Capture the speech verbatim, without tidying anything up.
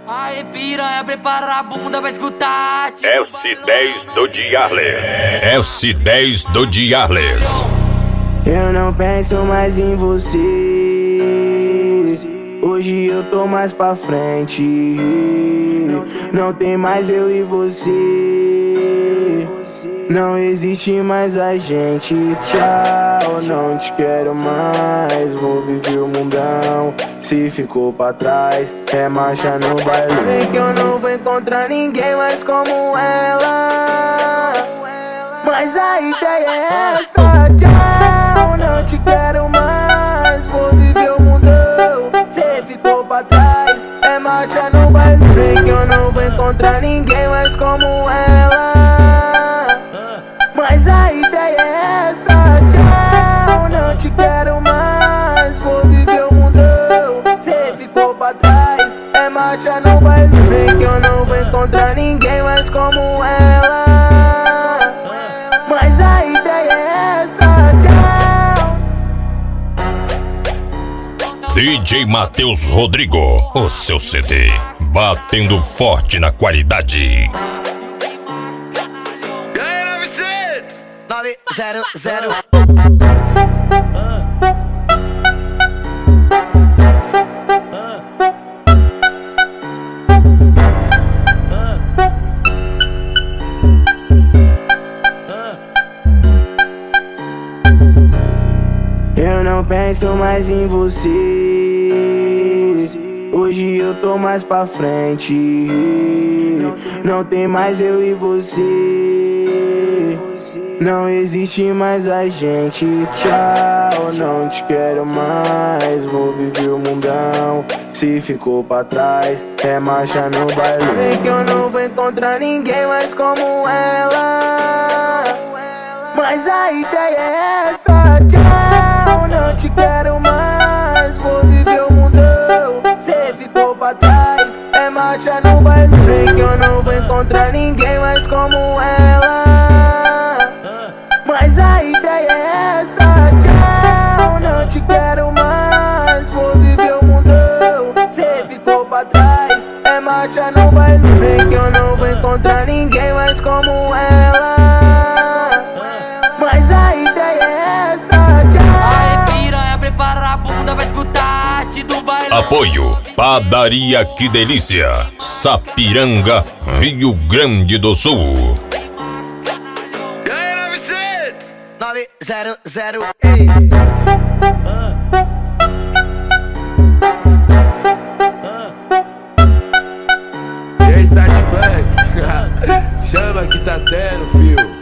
Aê piranha, prepara a bunda pra escutar. S dez do Diarles. S dez do Diarles. Eu não penso mais em você. Hoje eu tô mais pra frente. Não tem mais eu e você. Não existe mais a gente. Tchau, não te quero mais. Vou viver o mundão. Se ficou pra trás, é marcha no baile. Sei que eu não vou encontrar ninguém mais como ela, mas a ideia é essa. Tchau, não te quero mais. Vou viver o mundão. Cê ficou pra trás, é marcha no baile. Sei que eu não vou encontrar ninguém mais como ela, mas a ideia é essa. Tchau, não te quero mais. Vou viver o mundão. Cê ficou pra trás, é marcha no baile. Sei que eu não vou encontrar ninguém mais como ela, mas a ideia é essa. Tchau. D J Matheus Rodrigo, o seu C D, batendo forte na qualidade. nove zero zero. Eu não penso mais em você. Hoje eu tô mais pra frente. Não tem mais eu e você. Não existe mais a gente. Tchau, não te quero mais. Vou viver o mundão. Se ficou pra trás, é marcha no baile. Sei que eu não vou encontrar ninguém mais como ela, mas a ideia é essa. Tchau, não te quero mais. Vou viver o mundão. Cê ficou pra trás, é marcha no baile. Sei que eu não vou encontrar ninguém mais como ela, mas a ideia é essa. Tchau, não te quero mais. Vou viver o mundão. Cê ficou pra trás, é marcha no baile. Sei que eu não vou encontrar ninguém mais como ela, mas a ideia é essa. Tchau. Aê piranha, prepara a bunda pra escutar do baile. Apoio Padaria Que Delícia, Sapiranga, Rio Grande do Sul. nove zero zero. Ei. E aí, Start Funk? Chama que tá tendo, fio.